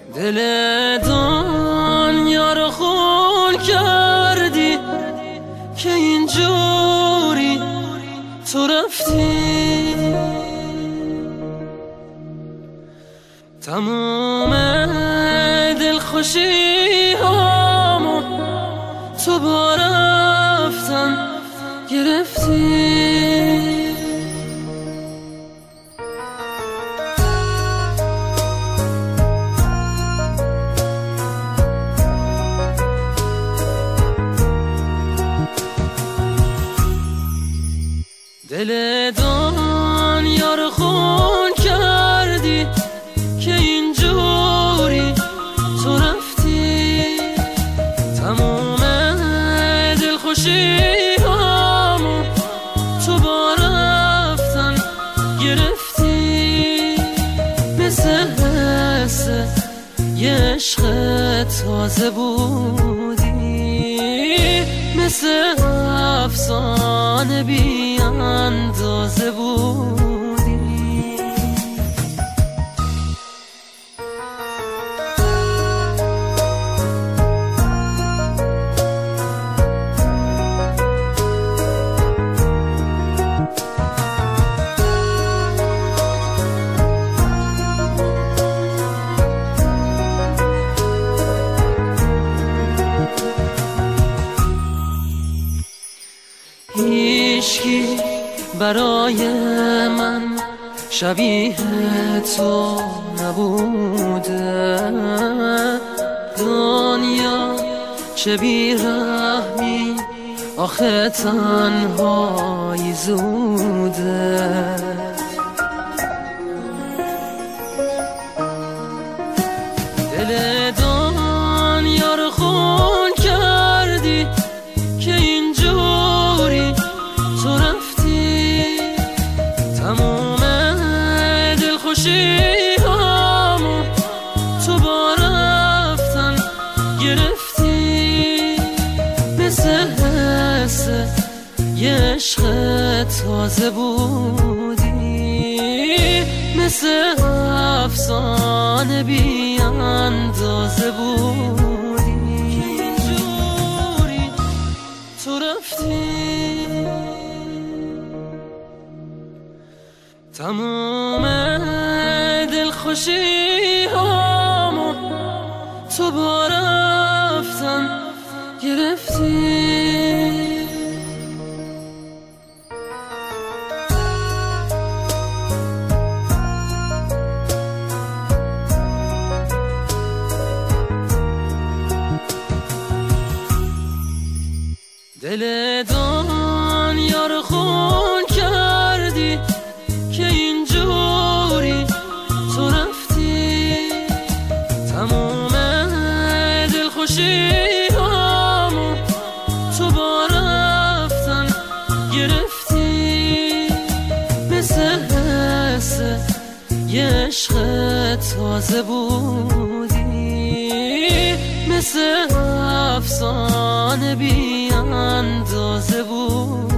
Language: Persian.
دل دنیا رو خون کردی که اینجوری تو رفتی. تموم دلخوشی هامو تو با رفتن گرفتی. دل دنیا رو خون کردی که اینجوری تو رفتی. تموم دلخوشی هامو تو با رفتن گرفتی. مثل یه عشق تازه بودی، مثل افسانه بی اندازه بودی. هیچکی برای من شبیه تو نبوده. دنیا چه بیرحمی آخه تنهایی زوده. دل دنیا رو خون کردی که اینجوری تو رفتی. تموم دلخوشی هامو تو با رفتن گرفتی. مثل یه عشق تازه بودی، مثل افسانه بی اندازه بودی. اینجوری تو رفتی. تموم دلخوشی هامو تو با رفتن گرفتی. دل دنیا رو خون کردی که اینجوری تو رفتی. تموم دلخوشی هامو تو با رفتن گرفتی. مثل یه عشق تازه بودی، مثل افسانه بی اندازه بود.